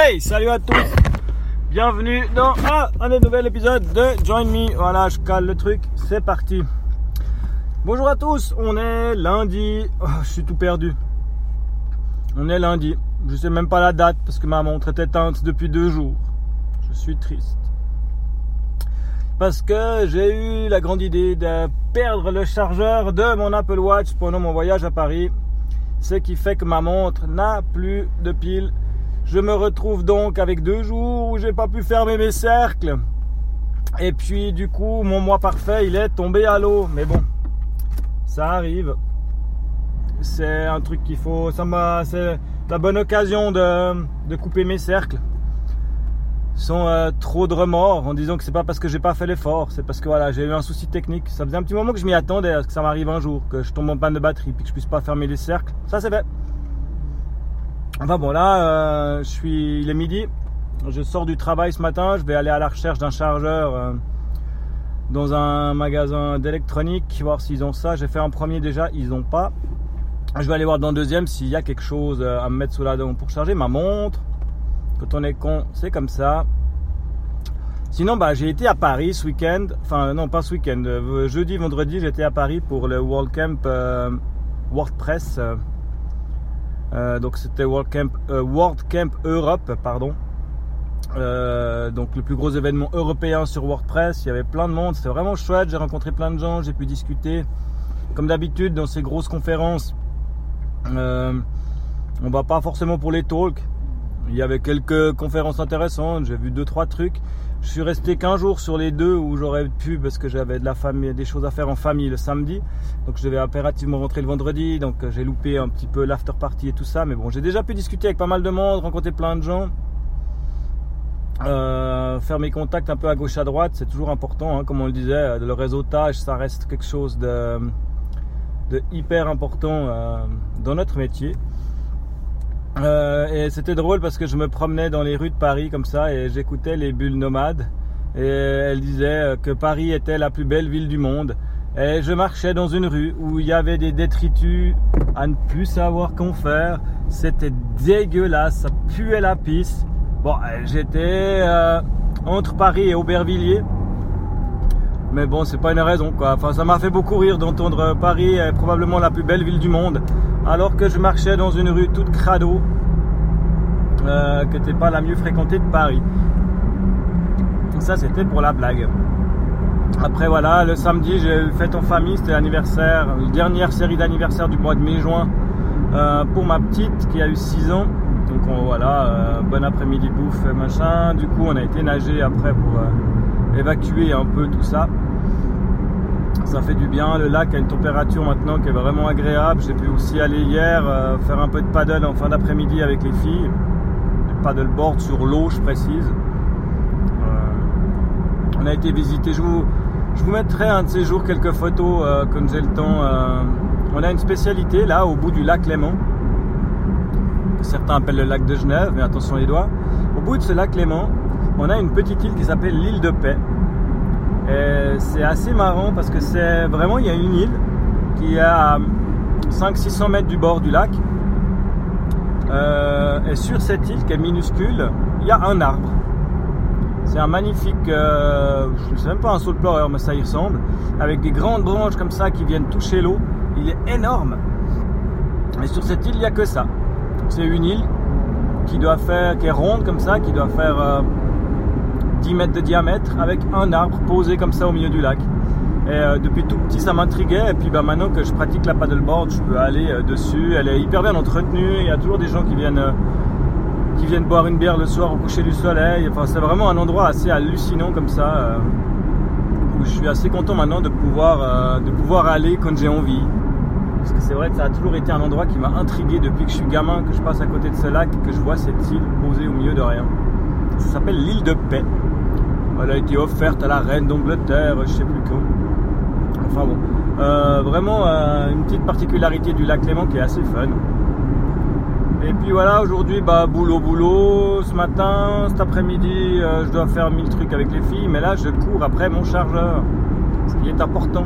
Hey, salut à tous. Bienvenue dans un nouvel épisode de Join Me. Voilà, je cale le truc, c'est parti. Bonjour à tous, on est lundi. Je suis tout perdu. On est lundi. Je sais même pas la date parce que ma montre est éteinte depuis 2 jours. Je suis triste. Parce que j'ai eu la grande idée de perdre le chargeur de mon Apple Watch pendant mon voyage à Paris. Ce qui fait que ma montre n'a plus de pile. Je me retrouve donc avec 2 jours où j'ai pas pu fermer mes cercles. Et puis du coup, mon mois parfait, il est tombé à l'eau. Mais bon, ça arrive. C'est un truc qu'il faut... c'est la bonne occasion de couper mes cercles. Sans trop de remords en disant que c'est pas parce que j'ai pas fait l'effort, c'est parce que voilà, j'ai eu un souci technique. Ça faisait un petit moment que je m'y attendais à ce que ça m'arrive un jour, que je tombe en panne de batterie puis que je puisse pas fermer les cercles. Ça c'est fait. Enfin bon, là il est midi, je sors du travail ce matin, je vais aller à la recherche d'un chargeur dans un magasin d'électronique, voir s'ils ont ça. J'ai fait un premier déjà, ils n'ont pas. Je vais aller voir dans le deuxième s'il y a quelque chose à me mettre sous la dent pour charger ma montre. Quand on est con, c'est comme ça. Sinon, j'ai été à Paris ce week-end. Enfin, non, pas ce week-end. Jeudi, vendredi, j'étais à Paris pour le World Camp WordPress. Donc, c'était World Camp Europe, pardon. Donc, le plus gros événement européen sur WordPress. Il y avait plein de monde. C'était vraiment chouette. J'ai rencontré plein de gens. J'ai pu discuter. Comme d'habitude, dans ces grosses conférences, on va pas forcément pour les talks. Il y avait quelques conférences intéressantes, j'ai vu 2-3 trucs. Je suis resté qu'un jour sur les 2 où j'aurais pu parce que j'avais de la famille, des choses à faire en famille le samedi. Donc je devais impérativement rentrer le vendredi, donc j'ai loupé un petit peu l'after party et tout ça. Mais bon, j'ai déjà pu discuter avec pas mal de monde, rencontrer plein de gens. Faire mes contacts un peu à gauche à droite, c'est toujours important, hein, comme on le disait. Le réseautage, ça reste quelque chose de hyper important dans notre métier. Et c'était drôle parce que je me promenais dans les rues de Paris comme ça et j'écoutais les bulles nomades et elles disaient que Paris était la plus belle ville du monde et je marchais dans une rue où il y avait des détritus à ne plus savoir qu'en faire. C'était dégueulasse, ça puait la pisse. Bon, j'étais entre Paris et Aubervilliers, mais bon, c'est pas une raison quoi. Enfin, ça m'a fait beaucoup rire d'entendre Paris est probablement la plus belle ville du monde alors que je marchais dans une rue toute crado qui n'était pas la mieux fréquentée de Paris. Ça, c'était pour la blague. Après voilà, le samedi j'ai eu fête en famille, c'était l'anniversaire, la dernière série d'anniversaire du mois de mai-juin pour ma petite qui a eu 6 ans. Donc voilà, bon après-midi bouffe machin. Du coup on a été nager après pour évacuer un peu tout ça. Ça fait du bien, le lac a une température maintenant qui est vraiment agréable. J'ai pu aussi aller hier faire un peu de paddle en fin d'après-midi avec les filles. Paddleboard sur l'eau, je précise. On a été visiter, je vous mettrai un de ces jours quelques photos quand j'ai le temps. On a une spécialité là au bout du lac Léman, que certains appellent le lac de Genève, mais attention les doigts. Au bout de ce lac Léman, on a une petite île qui s'appelle l'île de Paix. Et c'est assez marrant parce que c'est vraiment, il y a une île qui est à 500-600 mètres du bord du lac. Et sur cette île qui est minuscule, il y a un arbre. C'est un magnifique, je ne sais même pas un saule pleureur, mais ça y ressemble, avec des grandes branches comme ça qui viennent toucher l'eau. Il est énorme. Et sur cette île, il n'y a que ça. C'est une île qui est ronde comme ça, qui doit faire 10 mètres de diamètre avec un arbre posé comme ça au milieu du lac. Et depuis tout petit ça m'intriguait et puis maintenant que je pratique la paddleboard, je peux aller dessus. Elle est hyper bien entretenue, il y a toujours des gens qui viennent boire une bière le soir au coucher du soleil. Enfin, c'est vraiment un endroit assez hallucinant comme ça où je suis assez content maintenant de pouvoir aller quand j'ai envie. Parce que c'est vrai que ça a toujours été un endroit qui m'a intrigué depuis que je suis gamin, que je passe à côté de ce lac et que je vois cette île posée au milieu de rien. Ça s'appelle l'île de Paix. Elle a été offerte à la reine d'Angleterre, je sais plus quand. Enfin bon, vraiment une petite particularité du lac Léman qui est assez fun. Et puis voilà, aujourd'hui, boulot. Ce matin, cet après-midi, je dois faire 1000 trucs avec les filles, mais là, je cours après mon chargeur, ce qui est important.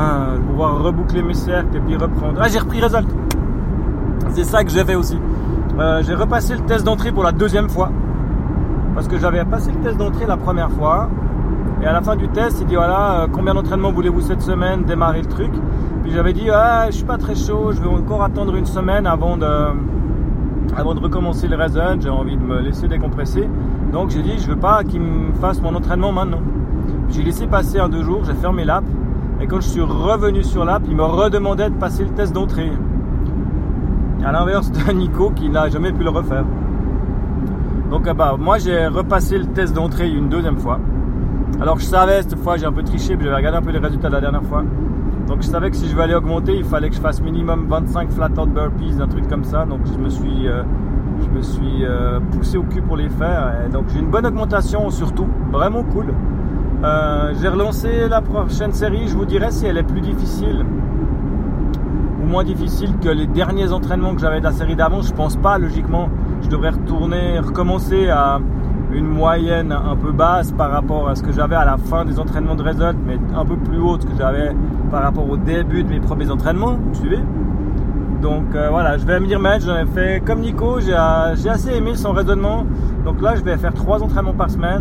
Pouvoir reboucler mes cercles et puis reprendre. J'ai repris Result. C'est ça que j'ai fait aussi. J'ai repassé le test d'entrée pour la deuxième fois. Parce que j'avais passé le test d'entrée la première fois. Et à la fin du test, il dit voilà, combien d'entraînement voulez-vous cette semaine, démarrer le truc. Puis j'avais dit je suis pas très chaud, je vais encore attendre une semaine avant de recommencer le result. J'ai envie de me laisser décompresser. Donc j'ai dit je veux pas qu'il me fasse mon entraînement maintenant. J'ai laissé passer 2 jours, j'ai fermé l'app. Et quand je suis revenu sur l'app, il me redemandait de passer le test d'entrée. À l'inverse de Nico qui n'a jamais pu le refaire. Donc moi j'ai repassé le test d'entrée une deuxième fois. Alors je savais cette fois, j'ai un peu triché, puis j'avais regardé un peu les résultats de la dernière fois. Donc je savais que si je veux aller augmenter, il fallait que je fasse minimum 25 flat out burpees, un truc comme ça. Donc je me suis poussé au cul pour les faire. Et donc j'ai une bonne augmentation surtout, vraiment cool. J'ai relancé la prochaine série, je vous dirai si elle est plus difficile ou moins difficile que les derniers entraînements que j'avais de la série d'avant. Je pense pas, logiquement, je devrais recommencer à une moyenne un peu basse par rapport à ce que j'avais à la fin des entraînements de Result, mais un peu plus haute que j'avais par rapport au début de mes premiers entraînements, vous suivez? Donc voilà, je vais m'y remettre. J'en ai fait comme Nico, j'ai assez aimé son raisonnement. Donc là je vais faire 3 entraînements par semaine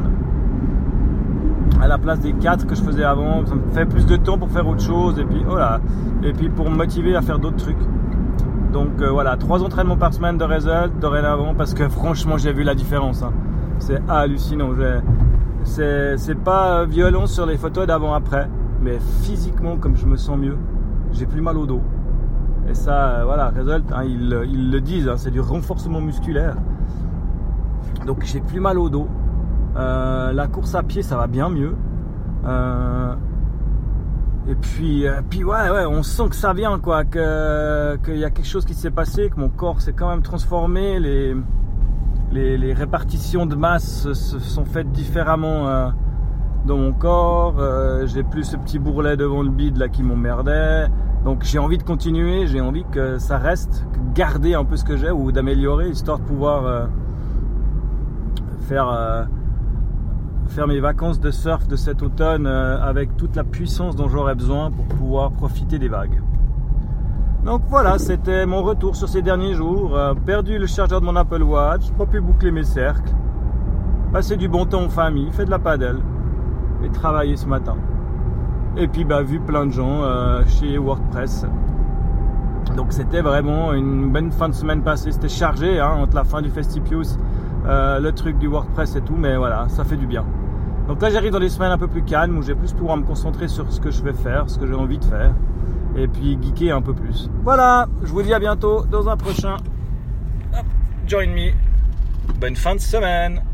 à la place des 4 que je faisais avant. Ça me fait plus de temps pour faire autre chose et puis pour me motiver à faire d'autres trucs. Donc voilà, 3 entraînements par semaine de Result dorénavant, parce que franchement j'ai vu la différence, hein. C'est hallucinant. C'est pas violent sur les photos d'avant-après, mais physiquement, comme je me sens mieux, j'ai plus mal au dos. Et ça, voilà, Result, hein, ils le disent, hein, c'est du renforcement musculaire. Donc j'ai plus mal au dos. La course à pied, ça va bien mieux. Et puis ouais, on sent que ça vient, quoi, qu'il y a quelque chose qui s'est passé, que mon corps s'est quand même transformé. Les répartitions de masse se sont faites différemment dans mon corps. J'ai plus ce petit bourrelet devant le bide là qui m'emmerdait. Donc j'ai envie de continuer, j'ai envie que ça reste, garder un peu ce que j'ai ou d'améliorer, histoire de pouvoir faire mes vacances de surf de cet automne avec toute la puissance dont j'aurais besoin pour pouvoir profiter des vagues. Donc voilà, c'était mon retour sur ces derniers jours. Perdu le chargeur de mon Apple Watch, pas pu boucler mes cercles, passer du bon temps en famille, fait de la paddle et travailler ce matin. Et puis vu plein de gens chez WordPress. Donc c'était vraiment une bonne fin de semaine passée. C'était chargé, hein, entre la fin du Festipius, le truc du WordPress et tout, mais voilà, ça fait du bien. Donc là j'arrive dans des semaines un peu plus calmes où j'ai plus pouvoir me concentrer sur ce que je vais faire, ce que j'ai envie de faire, et puis geeker un peu plus. Voilà, je vous dis à bientôt dans un prochain Join Me. Bonne fin de semaine.